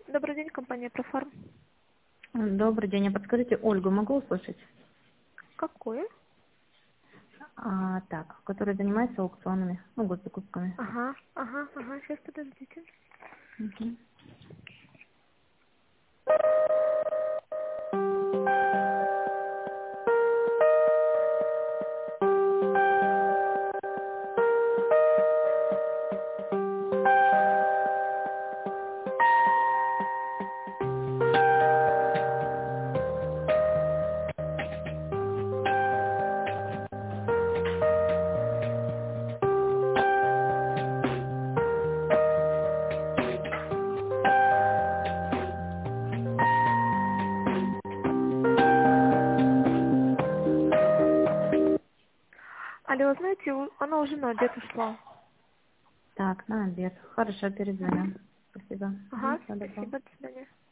Добрый день, компания Профарм. Добрый день. А подскажите, Ольгу могу услышать? Какое? Так, которая занимается аукционами, ну, госзакупками. Ага, сейчас подождите. Мгм. Алло, знаете, она уже на обед ушла. Так, на обед. Хорошо, перезвоню. Спасибо. Ага, Всего доброго. спасибо, до свидания.